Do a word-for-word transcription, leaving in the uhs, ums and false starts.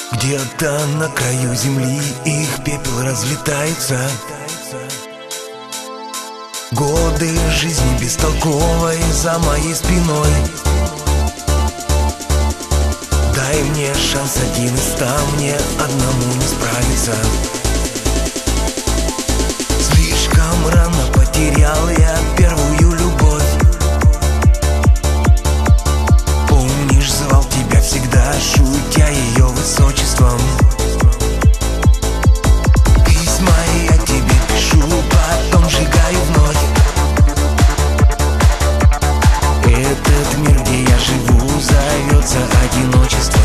Где-то на краю земли их пепел разлетается. Годы жизни бестолковой за моей спиной. Дай мне шанс один из ста, мне одному не справиться. Слишком рано потерял я первую любовь. Помнишь, звал тебя всегда, шутя ее высочеством. Письма я тебе пишу, потом сжигаю вновь. Этот мир, где я живу, зовется одиночеством.